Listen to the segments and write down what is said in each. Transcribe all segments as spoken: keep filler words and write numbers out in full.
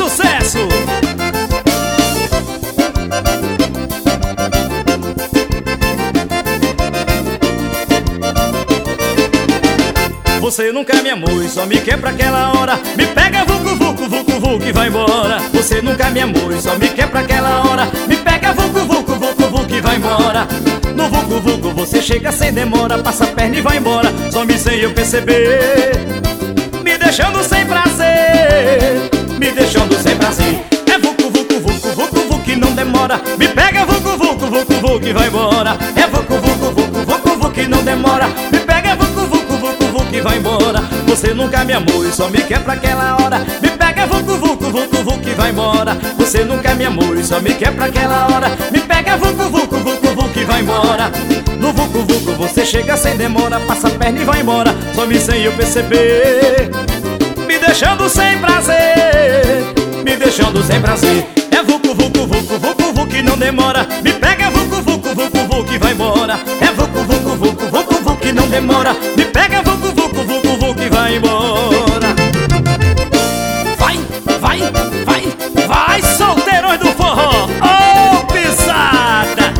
sucesso! Você nunca me amou e só me quer pra aquela hora. Me pega, vucu, vucu, vucu, vucu e vai embora. Você nunca me amou e só me quer pra aquela hora. Me pega, vucu, vucu, vucu, vucu e vai embora. No vucu, vucu você chega sem demora. Passa a perna e vai embora, some sem eu perceber. Me deixando sem prazer, me deixando sem prazer. É vucu, vucu, vucu, vucu, vucu que não demora. Me pega, vucu, vucu, vucu, vucu e vai embora. É vucu, vucu, vucu, vucu, vucu que não demora. Me pega, vucu, vucu, vucu, vucu e vai embora. Você nunca me amou e só me quer pra aquela hora. Me pega, vucu, vucu, vucu, vucu e vai embora. Você nunca me amou e só me quer pra aquela hora. Me pega, vucu, vucu, vucu, vucu e vai embora. No vucu, vucu você chega sem demora. Passa a perna e vai embora, some sem eu perceber. Me deixando sem prazer, me deixando sem prazer. É vucu, vucu, vucu, vucu, vucu que não demora. Me pega, vucu, vucu, vucu, vucu e vai embora. É vucu, vucu, vucu, vucu, vucu que não demora. Me pega, vucu, vucu, vucu, vucu e vai embora. Vai, vai, vai, vai, solteirões do forró. Ô, pisada!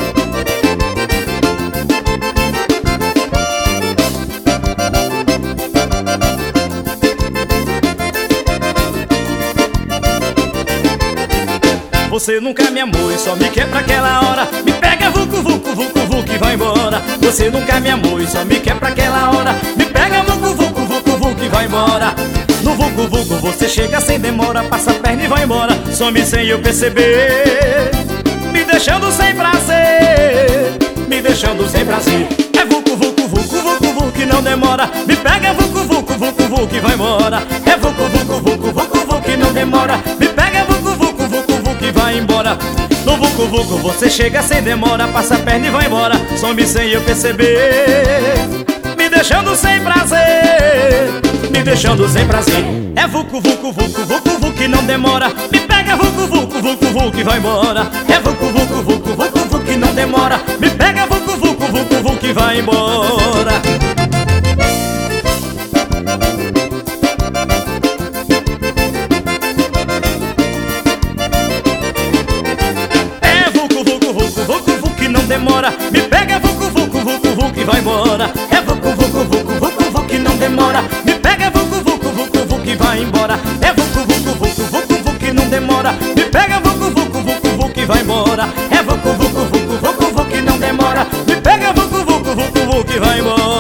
Você nunca me amou e só me quer pra aquela hora. Me pega, vucu, vucu, vucu, vucu e vai embora. Você nunca me amou e só me quer pra aquela hora. Me pega, vucu, vucu, vucu, vucu e vai embora. No vucu, vucu você chega sem demora. Passa a perna e vai embora, some sem eu perceber. Me deixando sem prazer, me deixando sem prazer. É vucu, vucu, vucu, vucu, vucu que não demora. Me pega, vucu, vucu, vucu, vucu e vai embora. É vucu, vucu, vucu, vucu, vucu que não demora. Me pega, vucu, vucu, vucu, vucu e vai embora. No vucu, vucu você chega sem demora. Passa a perna e vai embora, some sem eu perceber. Me deixando sem prazer, me deixando sem prazer. É vucu, vucu, vucu, vucu, vucu que não demora. Me pega, vucu, vucu, vucu, vucu e vai embora. É vucu, vucu, vucu, vucu, vucu que não demora. Me pega, vucu, vucu, vucu, vucu e vai embora. É vucu, vucu, vucu, vucu, vucu que não demora. Me pega, vucu, vucu, vucu, vucu e vai embora. É vucu, vucu, vucu, vucu, vucu que não demora. Me pega, vucu, vucu, vucu, vucu e vai embora. É vucu, vucu, vucu, vucu, vucu que não demora. Me pega, vucu, vucu, vucu, vucu e vai embora. É vucu, vucu, vucu, vucu, vucu que não demora. Me pega, vucu, vucu, vucu, vucu e vai embora.